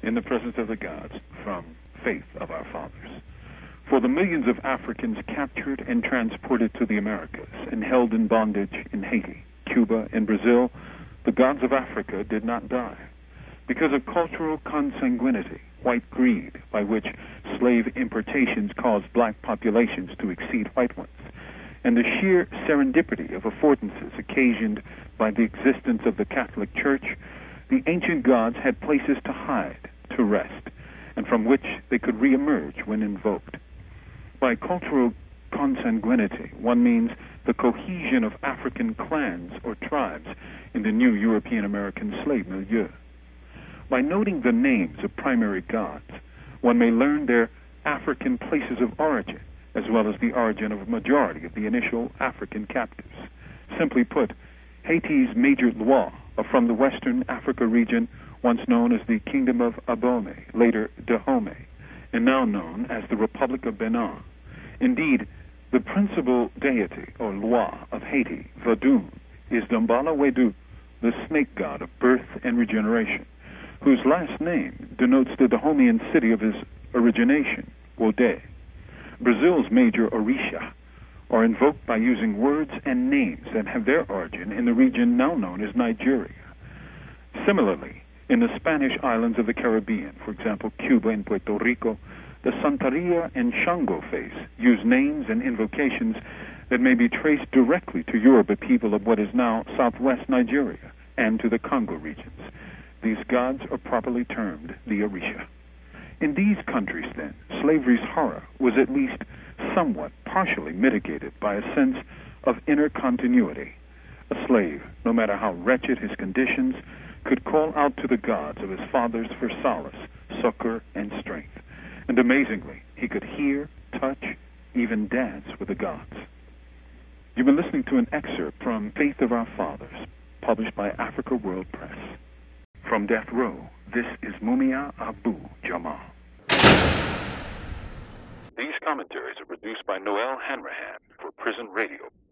in the presence of the gods from Faith of Our Fathers. For the millions of Africans captured and transported to the Americas and held in bondage in Haiti, Cuba, and Brazil, the gods of Africa did not die. Because of cultural consanguinity, white greed, by which slave importations caused black populations to exceed white ones, and the sheer serendipity of affordances occasioned by the existence of the Catholic Church, the ancient gods had places to hide, to rest, and from which they could reemerge when invoked. By cultural consanguinity, one means the cohesion of African clans or tribes in the new European American slave milieu. By noting the names of primary gods, one may learn their African places of origin, as well as the origin of a majority of the initial African captives. Simply put, Haiti's major Loa are from the Western Africa region, once known as the Kingdom of Abomey, later Dahomey, and now known as the Republic of Benin. Indeed, the principal deity, or Loa, of Haiti, Vodun, is Dambala Wedu, the snake god of birth and regeneration, whose last name denotes the Dahomean city of his origination, Wode. Brazil's major Orisha are invoked by using words and names that have their origin in the region now known as Nigeria. Similarly, in the Spanish islands of the Caribbean, for example, Cuba and Puerto Rico, the Santeria and Shango faiths use names and invocations that may be traced directly to Yoruba people of what is now southwest Nigeria and to the Congo regions. These gods are properly termed the Orisha. In these countries, then, slavery's horror was at least somewhat partially mitigated by a sense of inner continuity. A slave, no matter how wretched his conditions, could call out to the gods of his fathers for solace, succor, and strength. And amazingly, he could hear, touch, even dance with the gods. You've been listening to an excerpt from Faith of Our Fathers, published by Africa World Press. From Death Row, this is Mumia Abu Jamal. These commentaries are produced by Noel Hanrahan for Prison Radio.